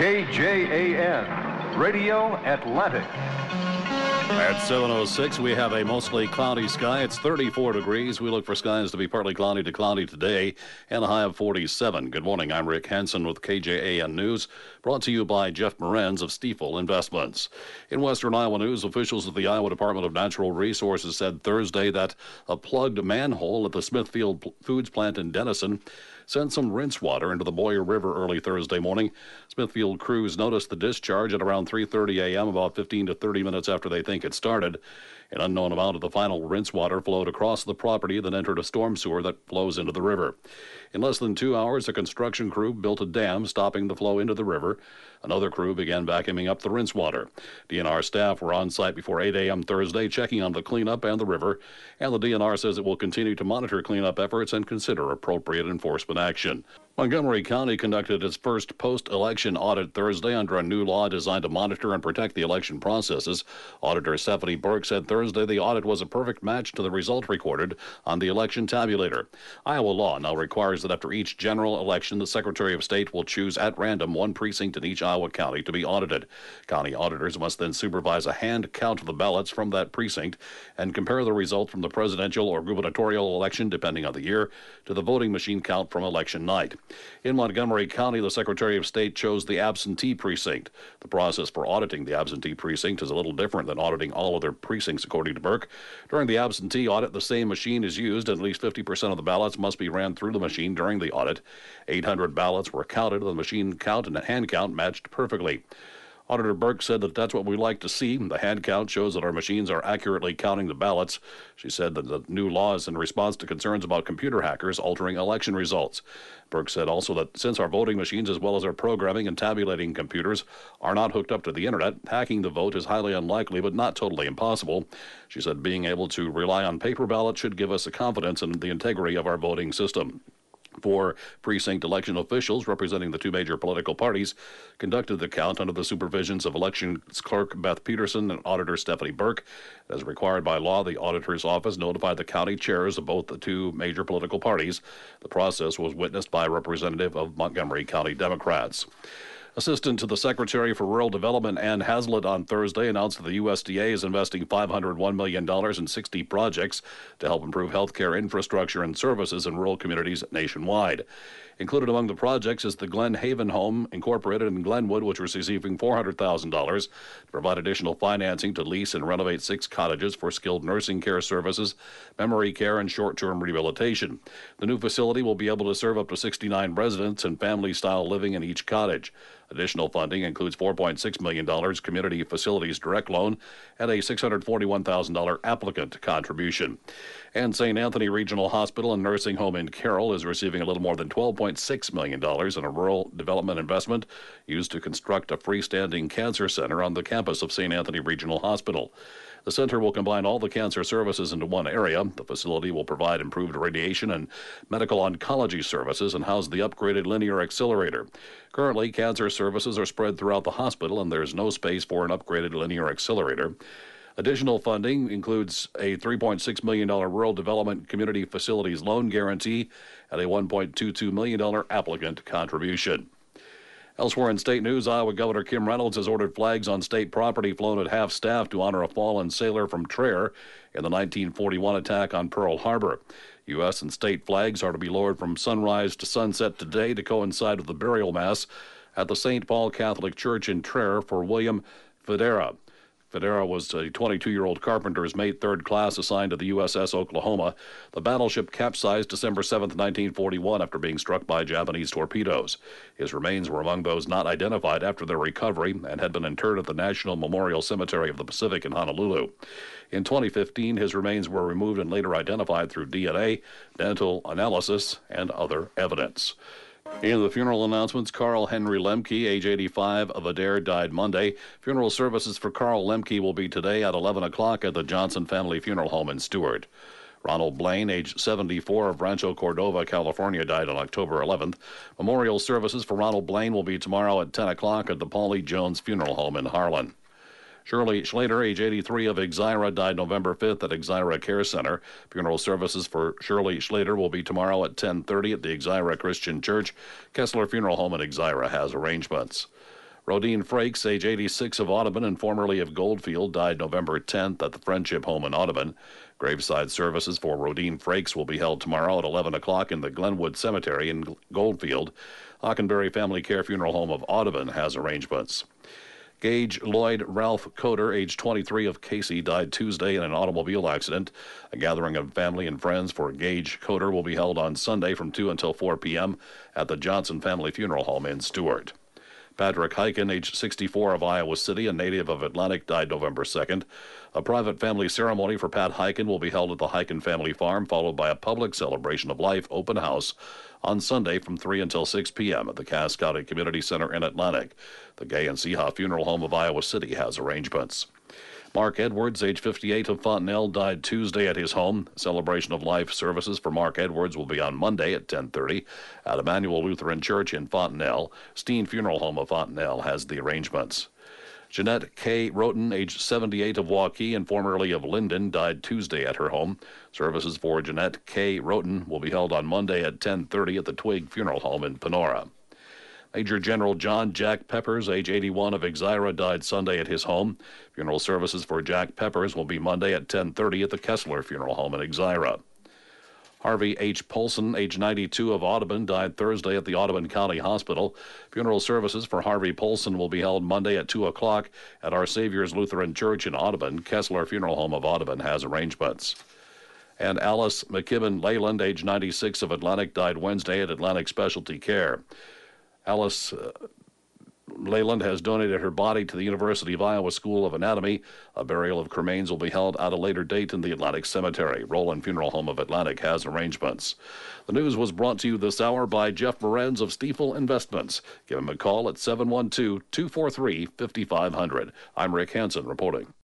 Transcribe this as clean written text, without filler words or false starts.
KJAN, Radio Atlantic. At 7:06, we have a mostly cloudy sky. It's 34 degrees. We look for skies to be partly cloudy to cloudy today and a high of 47. Good morning. I'm Rick Hansen with KJAN News, brought to you by Jeff Morenz of Stiefel Investments. In Western Iowa news, officials at the Iowa Department of Natural Resources said Thursday that a plugged manhole at the Smithfield Foods plant in Denison sent some rinse water into the Boyer River early Thursday morning. Smithfield crews noticed the discharge at around 3:30 a.m., about 15 to 30 minutes after they think it started. An unknown amount of the final rinse water flowed across the property, then entered a storm sewer that flows into the river. In less than 2 hours, a construction crew built a dam, stopping the flow into the river. Another crew began vacuuming up the rinse water. DNR staff were on site before 8 a.m. Thursday, checking on the cleanup and the river, and the DNR says it will continue to monitor cleanup efforts and consider appropriate enforcement action. Montgomery County conducted its first post-election audit Thursday under a new law designed to monitor and protect the election processes. Auditor Stephanie Burke said Thursday the audit was a perfect match to the result recorded on the election tabulator. Iowa law now requires that after each general election, the Secretary of State will choose at random one precinct in each Iowa county to be audited. County auditors must then supervise a hand count of the ballots from that precinct and compare the result from the presidential or gubernatorial election, depending on the year, to the voting machine count from election night. In Montgomery County, the Secretary of State chose the absentee precinct. The process for auditing the absentee precinct is a little different than auditing all other precincts, according to Burke. During the absentee audit, the same machine is used, and at least 50% of the ballots must be ran through the machine during the audit. 800 ballots were counted, the machine count and the hand count matched perfectly. Auditor Burke said that that's what we like to see. The hand count shows that our machines are accurately counting the ballots. She said that the new law is in response to concerns about computer hackers altering election results. Burke said also that since our voting machines, as well as our programming and tabulating computers, are not hooked up to the internet, hacking the vote is highly unlikely but not totally impossible. She said being able to rely on paper ballots should give us a confidence in the integrity of our voting system. 4 precinct election officials representing the two major political parties conducted the count under the supervisions of elections clerk Beth Peterson and auditor Stephanie Burke. As required by law, the auditor's office notified the county chairs of both the two major political parties. The process was witnessed by a representative of Montgomery County Democrats. Assistant to the Secretary for Rural Development, Ann Hazlitt, on Thursday announced that the USDA is investing $501 million in 60 projects to help improve health care infrastructure and services in rural communities nationwide. Included among the projects is the Glen Haven Home, Incorporated in Glenwood, which was receiving $400,000 to provide additional financing to lease and renovate 6 cottages for skilled nursing care services, memory care, and short-term rehabilitation. The new facility will be able to serve up to 69 residents and family-style living in each cottage. Additional funding includes $4.6 million Community Facilities Direct Loan and a $641,000 applicant contribution. And St. Anthony Regional Hospital and Nursing Home in Carroll is receiving a little more than $12.6 million in a rural development investment used to construct a freestanding cancer center on the campus of St. Anthony Regional Hospital. The center will combine all the cancer services into one area. The facility will provide improved radiation and medical oncology services and house the upgraded linear accelerator. Currently, cancer services are spread throughout the hospital, and there's no space for an upgraded linear accelerator. Additional funding includes a $3.6 million rural development community facilities loan guarantee and a $1.22 million applicant contribution. Elsewhere in state news, Iowa Governor Kim Reynolds has ordered flags on state property flown at half-staff to honor a fallen sailor from Traer in the 1941 attack on Pearl Harbor. U.S. and state flags are to be lowered from sunrise to sunset today to coincide with the burial mass at the St. Paul Catholic Church in Traer for William Federa. Federa was a 22-year-old carpenter's mate, 3rd class, assigned to the USS Oklahoma. The battleship capsized December 7, 1941, after being struck by Japanese torpedoes. His remains were among those not identified after their recovery and had been interred at the National Memorial Cemetery of the Pacific in Honolulu. In 2015, his remains were removed and later identified through DNA, dental analysis, and other evidence. In the funeral announcements, Carl Henry Lemke, age 85, of Adair, died Monday. Funeral services for Carl Lemke will be today at 11 o'clock at the Johnson Family Funeral Home in Stewart. Ronald Blaine, age 74, of Rancho Cordova, California, died on October 11th. Memorial services for Ronald Blaine will be tomorrow at 10 o'clock at the Paulie Jones Funeral Home in Harlan. Shirley Schlater, age 83, of Exira, died November 5th at Exira Care Center. Funeral services for Shirley Schlater will be tomorrow at 10:30 at the Exira Christian Church. Kessler Funeral Home in Exira has arrangements. Rodine Frakes, age 86, of Audubon and formerly of Goldfield, died November 10th at the Friendship Home in Audubon. Graveside services for Rodine Frakes will be held tomorrow at 11 o'clock in the Glenwood Cemetery in Goldfield. Hockenberry Family Care Funeral Home of Audubon has arrangements. Gage Lloyd Ralph Coder, age 23, of Casey, died Tuesday in an automobile accident. A gathering of family and friends for Gage Coder will be held on Sunday from 2 until 4 p.m. at the Johnson Family Funeral Home in Stuart. Patrick Hyken, age 64, of Iowa City, a native of Atlantic, died November 2nd. A private family ceremony for Pat Hyken will be held at the Hyken Family Farm, followed by a public celebration of life open house on Sunday from 3 until 6 p.m. at the Cass County Community Center in Atlantic. The Gay and Seha Funeral Home of Iowa City has arrangements. Mark Edwards, age 58, of Fontenelle, died Tuesday at his home. Celebration of life services for Mark Edwards will be on Monday at 10:30 at Emmanuel Lutheran Church in Fontenelle. Steen Funeral Home of Fontenelle has the arrangements. Jeanette K. Roten, age 78, of Waukee and formerly of Linden, died Tuesday at her home. Services for Jeanette K. Roten will be held on Monday at 10:30 at the Twig Funeral Home in Panora. Major General John Jack Peppers, age 81, of Exira, died Sunday at his home. Funeral services for Jack Peppers will be Monday at 10:30 at the Kessler Funeral Home in Exira. Harvey H. Polson, age 92, of Audubon, died Thursday at the Audubon County Hospital. Funeral services for Harvey Polson will be held Monday at 2 o'clock at Our Savior's Lutheran Church in Audubon. Kessler Funeral Home of Audubon has arrangements. And Alice McKibben Leyland, age 96, of Atlantic, died Wednesday at Atlantic Specialty Care. Alice Leyland has donated her body to the University of Iowa School of Anatomy. A burial of her remains will be held at a later date in the Atlantic Cemetery. Roland Funeral Home of Atlantic has arrangements. The news was brought to you this hour by Jeff Morenz of Stiefel Investments. Give him a call at 712-243-5500. I'm Rick Hansen reporting.